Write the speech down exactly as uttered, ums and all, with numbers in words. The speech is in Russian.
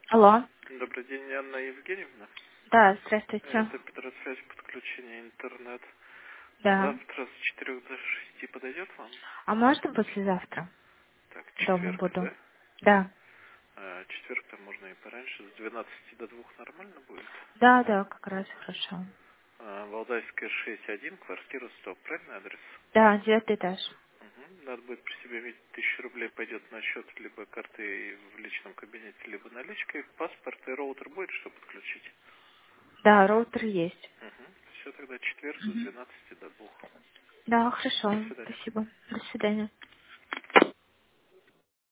Алло. Добрый день, Анна Евгеньевна. Да, здравствуйте. Это Петросвязь, подключение интернет. Да. Завтра с четырех до шести подойдет вам? А можно послезавтра? Так, Дома четверг, буду. да? Да. А, четверг там можно и пораньше, с двенадцати до двух нормально будет? Да, да, как раз хорошо. А, Валдайская шесть один, квартира сто, правильный адрес? Да, девятый этаж. Угу. Надо будет при себе иметь тысячу рублей, пойдет на счет либо карты в личном кабинете, либо наличкой. Паспорт и роутер будет, что подключить? Да, роутер есть. Угу. Все, тогда четверг с Мгм. двенадцати до двух. Да, До хорошо. свидания. Спасибо. До свидания.